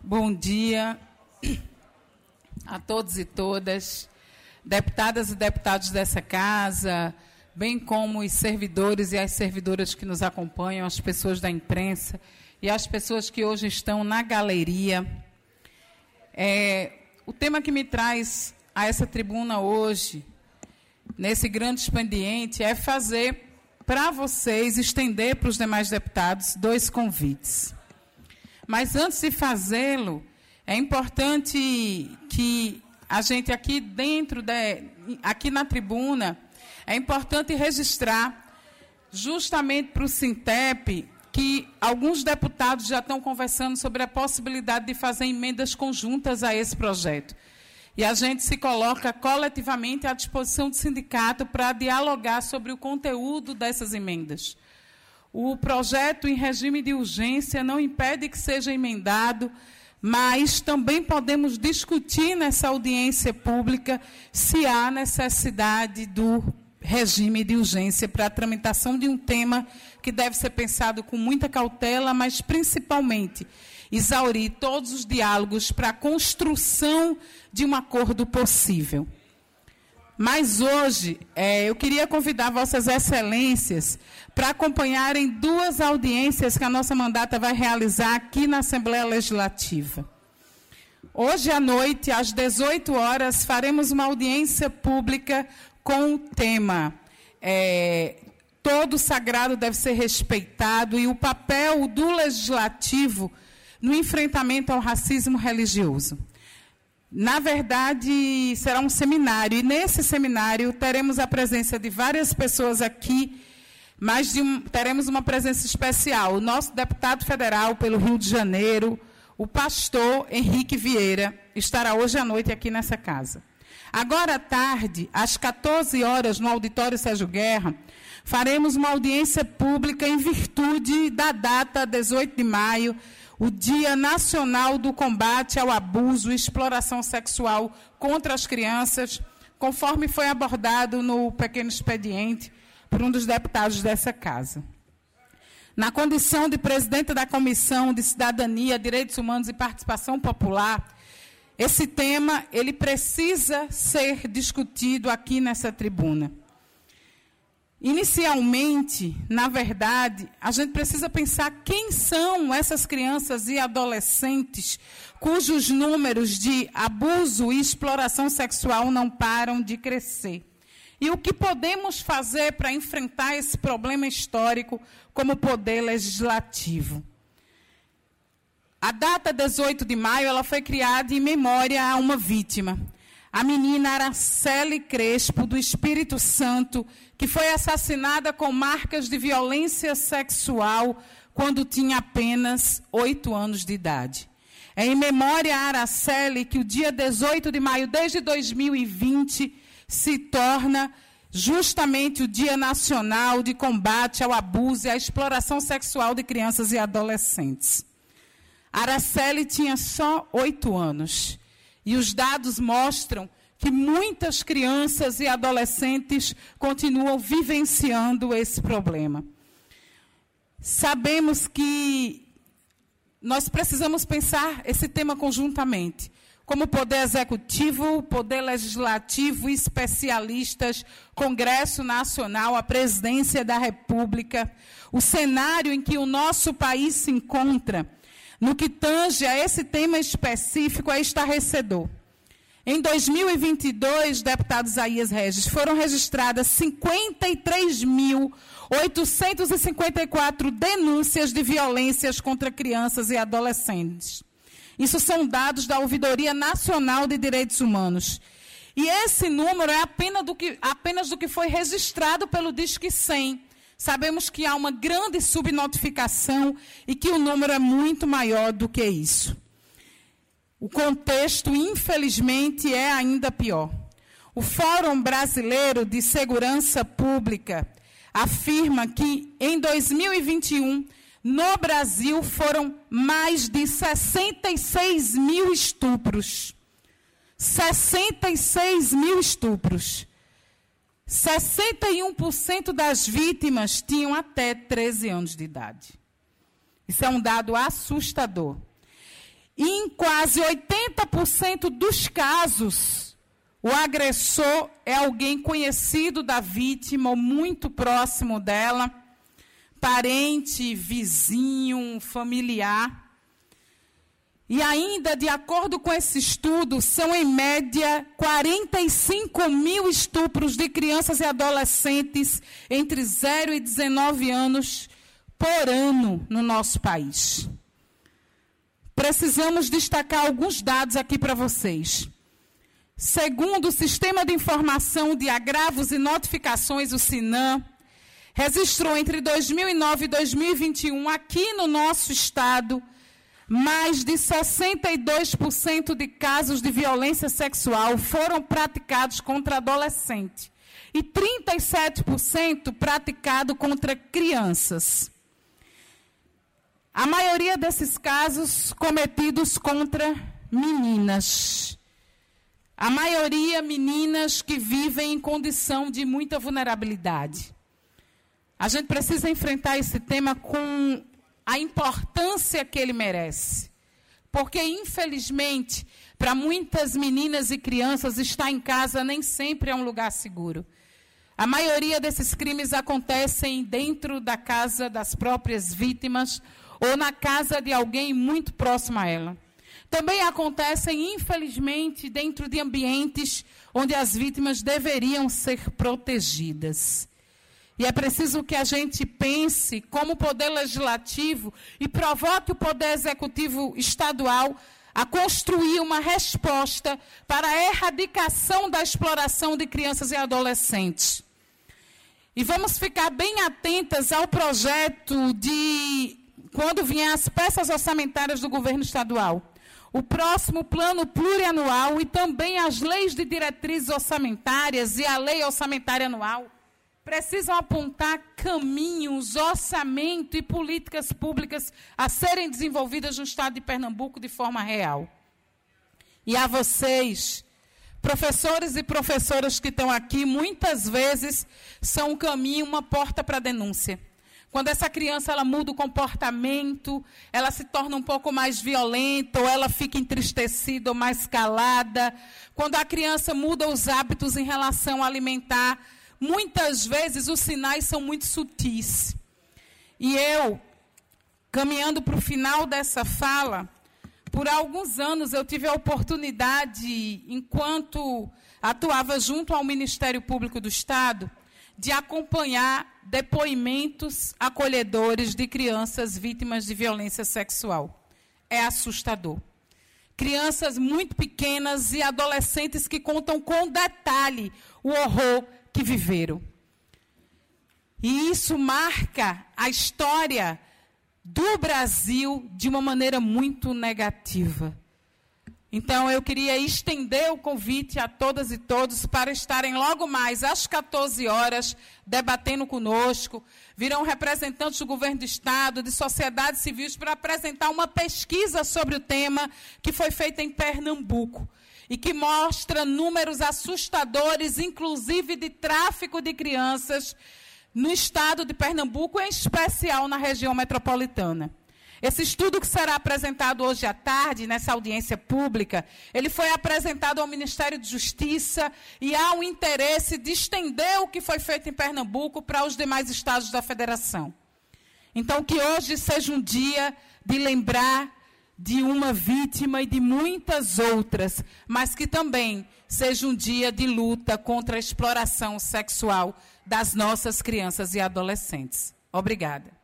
Bom dia a todos e todas, deputadas e deputados dessa casa, bem como os servidores e as servidoras que nos acompanham, as pessoas da imprensa e as pessoas que hoje estão na galeria. O tema que me traz a essa tribuna hoje, nesse grande expediente, é fazer para vocês, estender para os demais deputados, 2 convites. Mas antes de fazê-lo, é importante que a gente aqui dentro, aqui na tribuna, é importante registrar, justamente para o Sintep, que alguns deputados já estão conversando sobre a possibilidade de fazer emendas conjuntas a esse projeto. E a gente se coloca coletivamente à disposição do sindicato para dialogar sobre o conteúdo dessas emendas. O projeto em regime de urgência não impede que seja emendado, mas também podemos discutir nessa audiência pública se há necessidade do regime de urgência para a tramitação de um tema que deve ser pensado com muita cautela, mas principalmente exaurir todos os diálogos para a construção de um acordo possível. Mas hoje, eu queria convidar Vossas Excelências para acompanharem 2 audiências que a nossa mandata vai realizar aqui na Assembleia Legislativa. Hoje à noite, às 18 horas, faremos uma audiência pública com o tema todo sagrado deve ser respeitado e o papel do Legislativo no enfrentamento ao racismo religioso. Na verdade, será um seminário, e nesse seminário teremos a presença de várias pessoas aqui, mas teremos uma presença especial. O nosso deputado federal pelo Rio de Janeiro, o pastor Henrique Vieira, estará hoje à noite aqui nessa casa. Agora à tarde, às 14 horas, no auditório Sérgio Guerra, faremos uma audiência pública em virtude da data 18 de maio, o Dia Nacional do Combate ao Abuso e Exploração Sexual contra as Crianças, conforme foi abordado no pequeno expediente por um dos deputados dessa casa. Na condição de presidente da Comissão de Cidadania, Direitos Humanos e Participação Popular, esse tema ele precisa ser discutido aqui nessa tribuna. Inicialmente, na verdade, a gente precisa pensar quem são essas crianças e adolescentes cujos números de abuso e exploração sexual não param de crescer. E o que podemos fazer para enfrentar esse problema histórico como poder legislativo. A data 18 de maio ela foi criada em memória a uma vítima. A menina Araceli Crespo, do Espírito Santo, que foi assassinada com marcas de violência sexual quando tinha apenas 8 anos de idade. É em memória a Araceli que o dia 18 de maio, desde 2020, se torna justamente o Dia Nacional de Combate ao Abuso e à Exploração Sexual de Crianças e Adolescentes. Araceli tinha só 8 anos. E os dados mostram que muitas crianças e adolescentes continuam vivenciando esse problema. Sabemos que nós precisamos pensar esse tema conjuntamente, como poder executivo, poder legislativo, especialistas, Congresso Nacional, a Presidência da República, o cenário em que o nosso país se encontra. No que tange a esse tema específico, é estarrecedor. Em 2022, deputado Isaías Regis, foram registradas 53.854 denúncias de violências contra crianças e adolescentes. Isso são dados da Ouvidoria Nacional de Direitos Humanos. E esse número é apenas do que foi registrado pelo Disque 100. Sabemos que há uma grande subnotificação e que o número é muito maior do que isso. O contexto, infelizmente, é ainda pior. O Fórum Brasileiro de Segurança Pública afirma que, em 2021, no Brasil, foram mais de 66 mil estupros. 66 mil estupros. 61% das vítimas tinham até 13 anos de idade. Isso é um dado assustador. E em quase 80% dos casos, o agressor é alguém conhecido da vítima ou muito próximo dela, parente, vizinho, familiar. E ainda, de acordo com esse estudo, são em média 45 mil estupros de crianças e adolescentes entre 0 e 19 anos por ano no nosso país. Precisamos destacar alguns dados aqui para vocês. Segundo o Sistema de Informação de Agravos e Notificações, o SINAM, registrou entre 2009 e 2021, aqui no nosso estado, mais de 62% de casos de violência sexual foram praticados contra adolescentes e 37% praticado contra crianças. A maioria desses casos cometidos contra meninas. A maioria meninas que vivem em condição de muita vulnerabilidade. A gente precisa enfrentar esse tema com a importância que ele merece. Porque, infelizmente, para muitas meninas e crianças, estar em casa nem sempre é um lugar seguro. A maioria desses crimes acontecem dentro da casa das próprias vítimas ou na casa de alguém muito próximo a ela. Também acontecem, infelizmente, dentro de ambientes onde as vítimas deveriam ser protegidas. E é preciso que a gente pense como Poder Legislativo e provoque o Poder Executivo Estadual a construir uma resposta para a erradicação da exploração de crianças e adolescentes. E vamos ficar bem atentas ao projeto de, quando vier as peças orçamentárias do governo estadual, o próximo plano plurianual e também as leis de diretrizes orçamentárias e a lei orçamentária anual, precisam apontar caminhos, orçamento e políticas públicas a serem desenvolvidas no estado de Pernambuco de forma real. E a vocês, professores e professoras que estão aqui, muitas vezes são um caminho, uma porta para a denúncia. Quando essa criança ela muda o comportamento, ela se torna um pouco mais violenta, ou ela fica entristecida ou mais calada. Quando a criança muda os hábitos em relação alimentar, muitas vezes os sinais são muito sutis. E eu, caminhando para o final dessa fala, por alguns anos eu tive a oportunidade, enquanto atuava junto ao Ministério Público do Estado, de acompanhar depoimentos acolhedores de crianças vítimas de violência sexual. É assustador. Crianças muito pequenas e adolescentes que contam com detalhe o horror que viveram. E isso marca a história do Brasil de uma maneira muito negativa. Então, eu queria estender o convite a todas e todos para estarem logo mais às 14 horas debatendo conosco. Virão representantes do governo do Estado, de sociedades civis, para apresentar uma pesquisa sobre o tema que foi feita em Pernambuco e que mostra números assustadores, inclusive de tráfico de crianças no estado de Pernambuco, em especial na região metropolitana. Esse estudo que será apresentado hoje à tarde, nessa audiência pública, ele foi apresentado ao Ministério de Justiça e há um interesse de estender o que foi feito em Pernambuco para os demais estados da federação. Então, que hoje seja um dia de lembrar de uma vítima e de muitas outras, mas que também seja um dia de luta contra a exploração sexual das nossas crianças e adolescentes. Obrigada.